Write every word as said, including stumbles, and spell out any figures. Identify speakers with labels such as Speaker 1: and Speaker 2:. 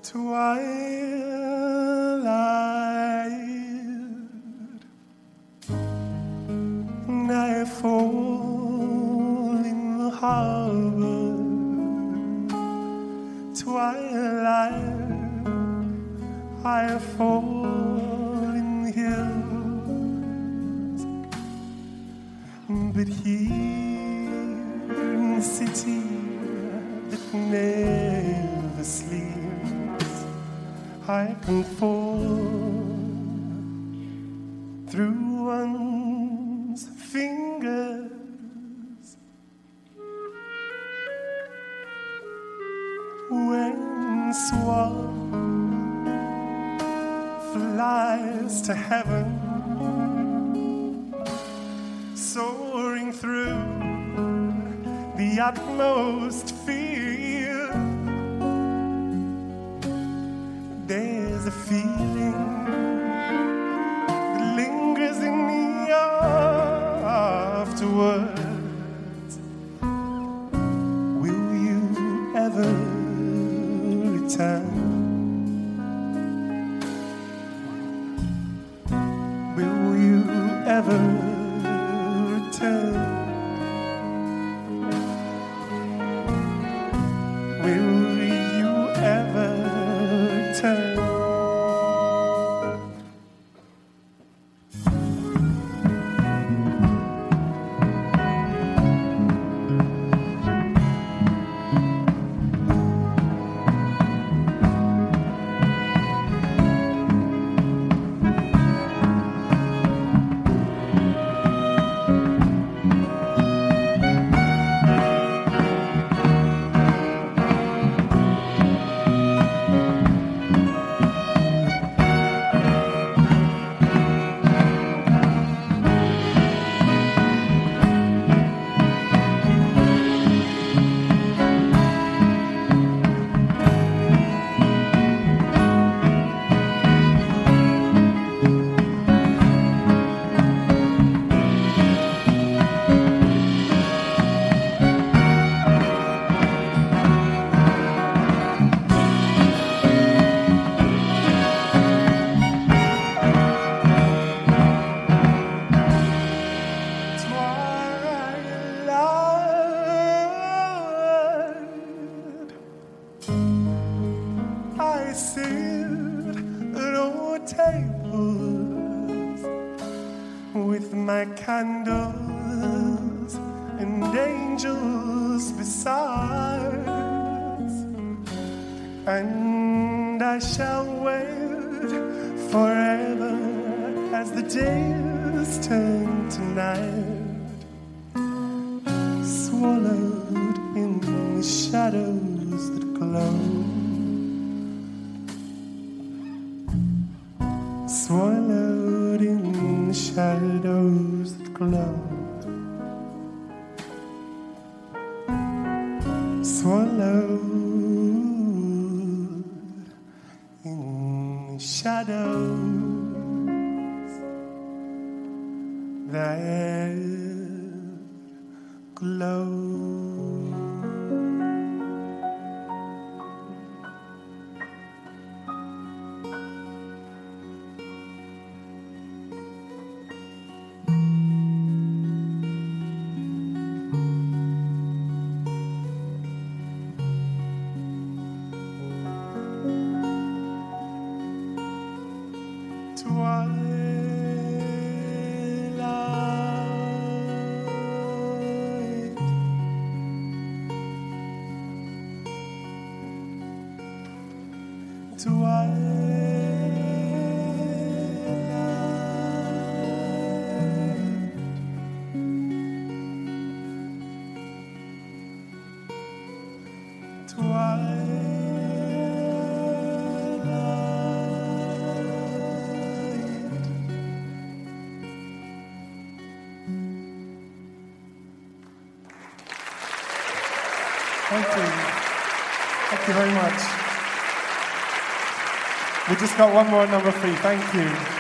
Speaker 1: Twilight, nightfall in the harbor. Twilight, I fall in the hills. But here in the city that never sleeps, I can fall through one's fingers. When swan flies to heaven, soaring through the utmost field, there's a feeling that lingers in me afterwards. Will you ever return? Will you ever return? Will you ever return? I sit at old tables with my candles and angels besides, and I shall wait forever as the days turn to night, swallowed in the shadows that glow. Swallowed in the shadows that glow. Swallowed in the shadows that glow. Twilight, twilight, twilight. Thank you. Thank you very much. We just got one more number for you. Thank you.